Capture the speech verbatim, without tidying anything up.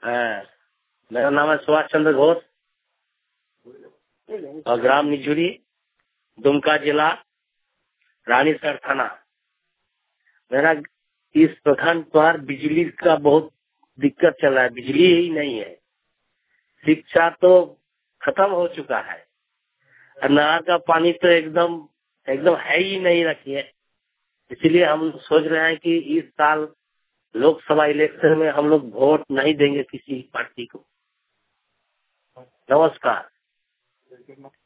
हाँ, मेरा नाम है सुभाष चंद्र घोष और ग्राम निजुरी, दुमका जिला, रानीसर थाना। मेरा इस प्रखंड पर बिजली का बहुत दिक्कत चल रहा है, बिजली ही नहीं है। शिक्षा तो खत्म हो चुका है, नहर का पानी तो एकदम एकदम है ही नहीं रखिए। इसलिए हम सोच रहे हैं कि इस साल लोकसभा इलेक्शन में हम लोग वोट नहीं देंगे किसी पार्टी को। नमस्कार।